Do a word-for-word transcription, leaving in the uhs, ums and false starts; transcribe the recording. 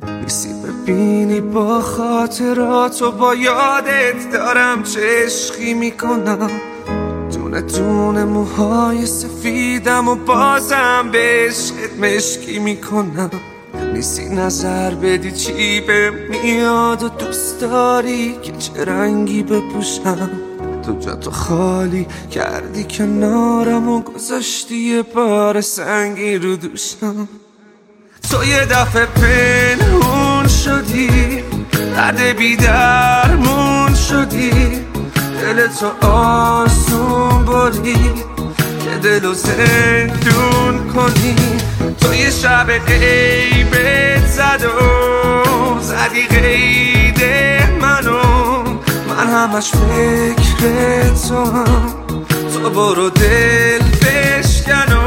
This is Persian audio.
نیستی ببینی با خاطرات و با یادت دارم چه عشقی میکنم، دونه دونه موهای سفیدم و بازم به عشقت مشکی میکنم. نیستی نظر بدی چی به میاد و دوست داری که چه رنگی بپوشم. تو جا تو خالی کردی کنارم و گذاشتی یه بار سنگی رو دوشم. تو یه دفعه پنهون شدی، درد بی درمون شدی، دل تو آسون بری که دلو زندون کنی. تو یه شب غیبت زد و زدی قید منو، من همش فکر تو هم. تو برو دل بشکن